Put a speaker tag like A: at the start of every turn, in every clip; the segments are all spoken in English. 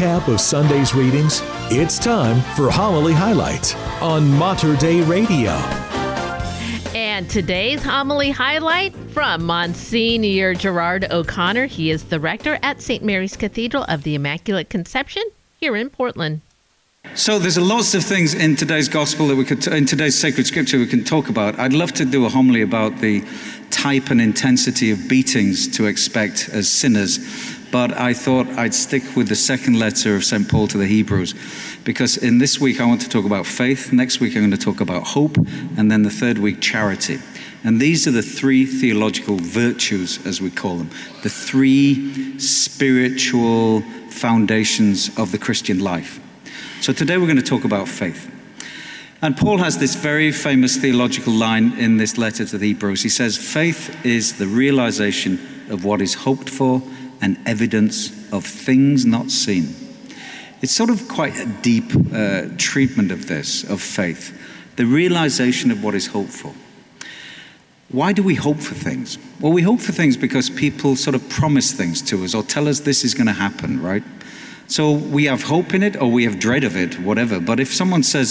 A: recap of Sunday's readings, it's time for Homily Highlights on Mater Dei Radio.
B: And today's homily highlight from Monsignor Gerard O'Connor. He is the rector at St. Mary's Cathedral of the Immaculate Conception here in Portland.
C: So there's lots of things in today's gospel that in today's sacred scripture we can talk about. I'd love to do a homily about the type and intensity of beatings to expect as sinners, but I thought I'd stick with the second letter of St. Paul to the Hebrews, because in this week I want to talk about faith, next week I'm going to talk about hope, and then the third week charity. And these are the three theological virtues, as we call them, the three spiritual foundations of the Christian life. So today we're going to talk about faith. And Paul has this very famous theological line in this letter to the Hebrews. He says, faith is the realization of what is hoped for and evidence of things not seen. It's sort of quite a deep treatment of this, of faith. The realization of what is hoped for. Why do we hope for things? Well, we hope for things because people sort of promise things to us or tell us this is going to happen, right? So we have hope in it or we have dread of it, whatever. But if someone says,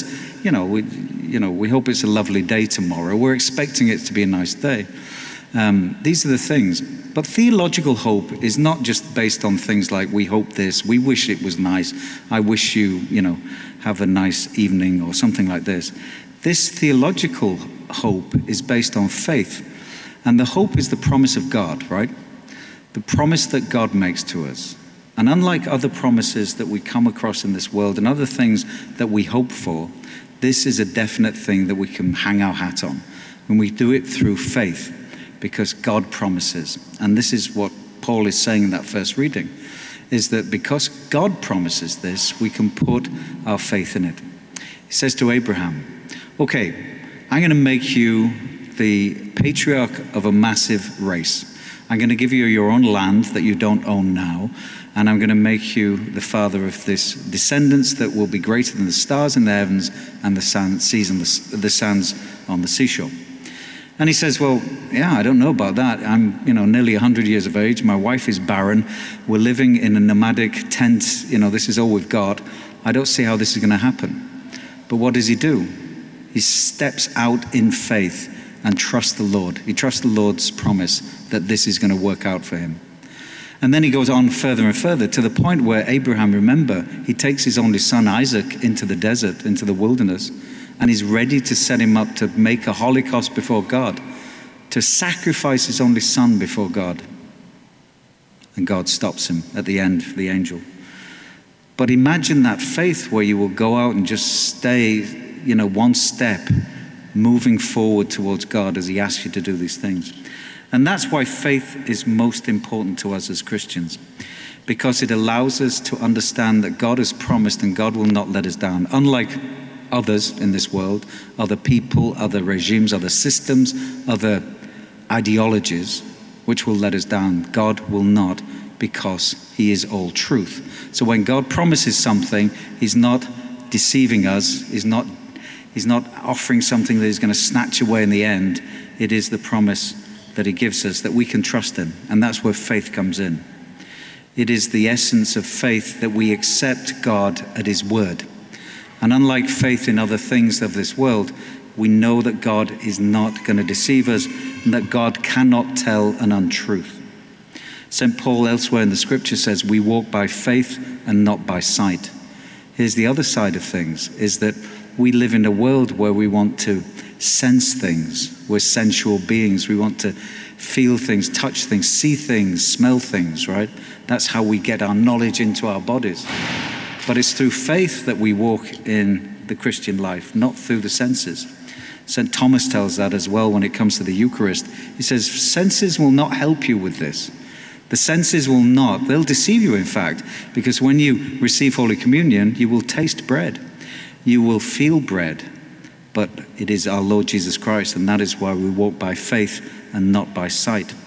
C: we hope it's a lovely day tomorrow, we're expecting it to be a nice day. These are the things. But theological hope is not just based on things like we hope this, we wish it was nice, I wish you, have a nice evening or something like this. This theological hope is based on faith. And the hope is the promise of God, right? The promise that God makes to us. And unlike other promises that we come across in this world and other things that we hope for, this is a definite thing that we can hang our hat on. And we do it through faith because God promises. And this is what Paul is saying in that first reading, is that because God promises this, we can put our faith in it. He says to Abraham, okay, I'm going to make you the patriarch of a massive race. I'm going to give you your own land that you don't own now. And I'm going to make you the father of this descendants that will be greater than the stars in the heavens and the the sands on the seashore. And he says, well, yeah, I don't know about that. I'm, nearly 100 years of age. My wife is barren. We're living in a nomadic tent. This is all we've got. I don't see how this is going to happen. But what does he do? He steps out in faith and trusts the Lord. He trusts the Lord's promise that this is going to work out for him. And then he goes on further and further to the point where Abraham, remember, he takes his only son Isaac into the desert, into the wilderness, and he's ready to set him up to make a holocaust before God, to sacrifice his only son before God. And God stops him at the end, the angel. But imagine that faith where you will go out and just stay, one step moving forward towards God as he asks you to do these things. And that's why faith is most important to us as Christians, because it allows us to understand that God has promised and God will not let us down. Unlike others in this world, other people, other regimes, other systems, other ideologies, which will let us down, God will not, because he is all truth. So when God promises something, he's not deceiving us, he's not offering something that he's going to snatch away in the end. It is the promise that he gives us that we can trust in. And that's where faith comes in. It is the essence of faith that we accept God at his word. And unlike faith in other things of this world, we know that God is not going to deceive us and that God cannot tell an untruth. St. Paul elsewhere in the scripture says we walk by faith and not by sight. Here's the other side of things, is that we live in a world where we want to sense things. We're sensual beings. We want to feel things, touch things, see things, smell things, right? That's how we get our knowledge into our bodies. But it's through faith that we walk in the Christian life, not through the senses. St. Thomas tells that as well when it comes to the Eucharist. He says, senses will not help you with this. The senses will not. They'll deceive you, in fact, because when you receive Holy Communion, you will taste bread. You will feel bread. But it is our Lord Jesus Christ, and that is why we walk by faith and not by sight.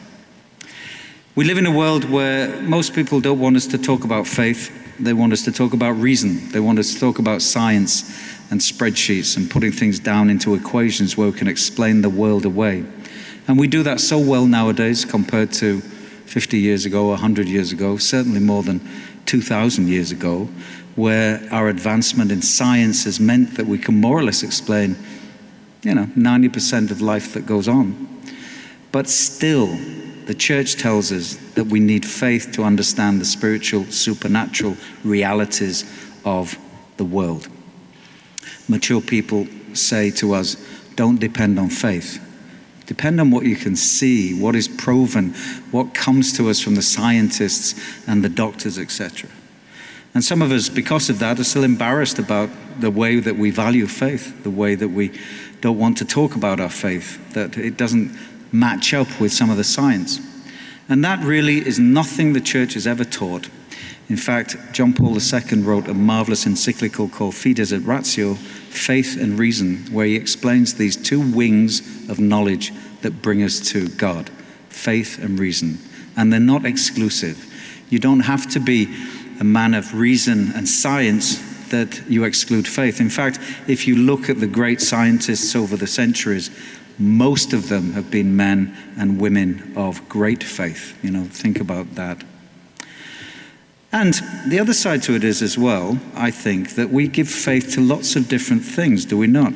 C: We live in a world where most people don't want us to talk about faith. They want us to talk about reason. They want us to talk about science and spreadsheets and putting things down into equations where we can explain the world away. And we do that so well nowadays compared to 50 years ago, 100 years ago, certainly more than 2,000 years ago, where our advancement in science has meant that we can more or less explain, 90% of life that goes on. But still, the church tells us that we need faith to understand the spiritual, supernatural realities of the world. Mature people say to us, don't depend on faith. Depend on what you can see, what is proven, what comes to us from the scientists and the doctors, etc. And some of us, because of that, are still embarrassed about the way that we value faith, the way that we don't want to talk about our faith, that it doesn't match up with some of the science. And that really is nothing the church has ever taught. In fact, John Paul II wrote a marvelous encyclical called Fides et Ratio, Faith and Reason, where he explains these two wings of knowledge that bring us to God, faith and reason. And they're not exclusive. You don't have to be a man of reason and science that you exclude faith. In fact, if you look at the great scientists over the centuries, most of them have been men and women of great faith. Think about that. And the other side to it is as well, I think, that we give faith to lots of different things, do we not?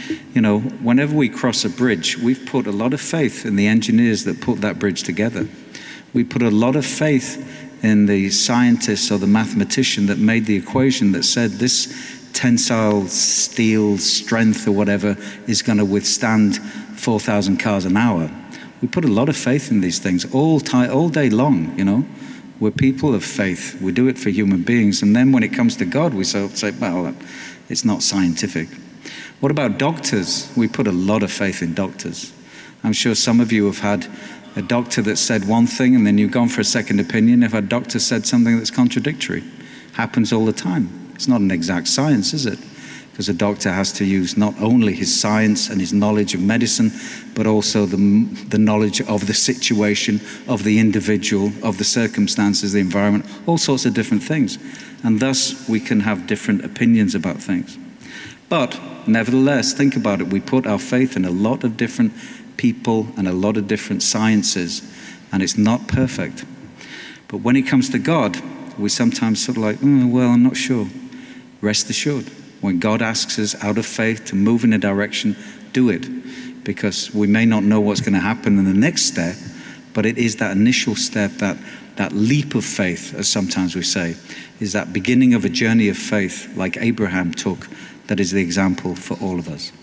C: Whenever we cross a bridge, we've put a lot of faith in the engineers that put that bridge together. We put a lot of faith in the scientist or the mathematician that made the equation that said this tensile steel strength or whatever is going to withstand 4,000 cars an hour. We put a lot of faith in these things all day long, We're people of faith. We do it for human beings. And then when it comes to God, we say, well, it's not scientific. What about doctors? We put a lot of faith in doctors. I'm sure some of you have had a doctor that said one thing and then you've gone for a second opinion if a doctor said something that's contradictory. Happens all the time. It's not an exact science, is it? Because a doctor has to use not only his science and his knowledge of medicine, but also the knowledge of the situation, of the individual, of the circumstances, the environment, all sorts of different things. And thus, we can have different opinions about things. But nevertheless, think about it. We put our faith in a lot of different people and a lot of different sciences, and it's not perfect. But when it comes to God, we sometimes sort of like, well, I'm not sure. Rest assured. When God asks us out of faith to move in a direction, do it. Because we may not know what's going to happen in the next step, but it is that initial step, that leap of faith, as sometimes we say, is that beginning of a journey of faith like Abraham took, that is the example for all of us.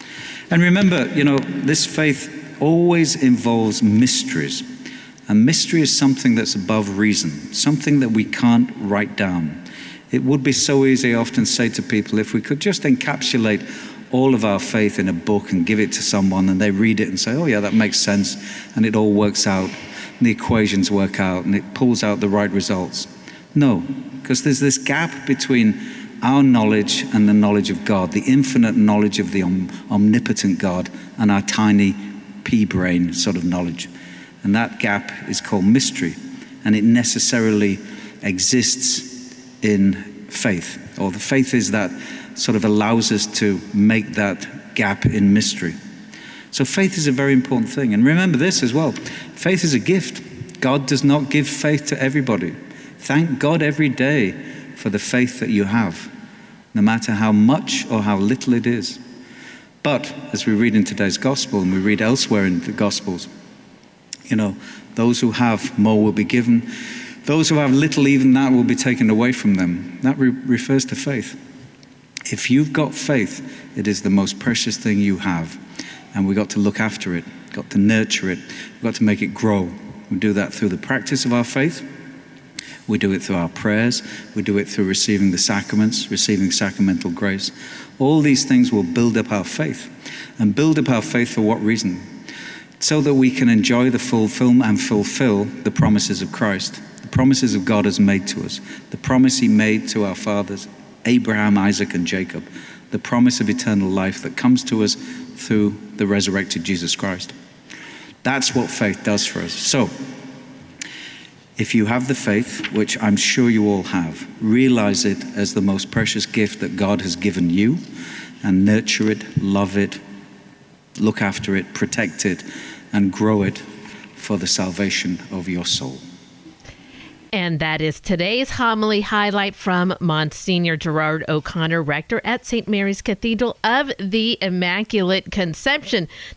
C: And remember, this faith always involves mysteries. And mystery is something that's above reason, something that we can't write down. It would be so easy, I often say to people, if we could just encapsulate all of our faith in a book and give it to someone and they read it and say, oh yeah, that makes sense, and it all works out, and the equations work out, and it pulls out the right results. No, because there's this gap between our knowledge and the knowledge of God, the infinite knowledge of the omnipotent God, and our tiny pea brain sort of knowledge. And that gap is called mystery, and it necessarily exists in faith, or the faith is that sort of allows us to make that gap in mystery. So faith is a very important thing. And remember this as well, faith is a gift. God does not give faith to everybody. Thank God every day for the faith that you have, no matter how much or how little it is. But as we read in today's gospel and we read elsewhere in the gospels, those who have more will be given. Those who have little, even that will be taken away from them. That refers to faith. If you've got faith, it is the most precious thing you have. And we've got to look after it, got to nurture it, we've got to make it grow. We do that through the practice of our faith. We do it through our prayers. We do it through receiving the sacraments, receiving sacramental grace. All these things will build up our faith. And build up our faith for what reason? So that we can enjoy the fulfillment and fulfill the promises of Christ. Promises of God has made to us. The promise he made to our fathers, Abraham, Isaac, and Jacob. The promise of eternal life that comes to us through the resurrected Jesus Christ. That's what faith does for us. So, if you have the faith, which I'm sure you all have, realize it as the most precious gift that God has given you, and nurture it, love it, look after it, protect it, and grow it for the salvation of your soul.
B: And that is today's homily highlight from Monsignor Gerard O'Connor, rector at St. Mary's Cathedral of the Immaculate Conception.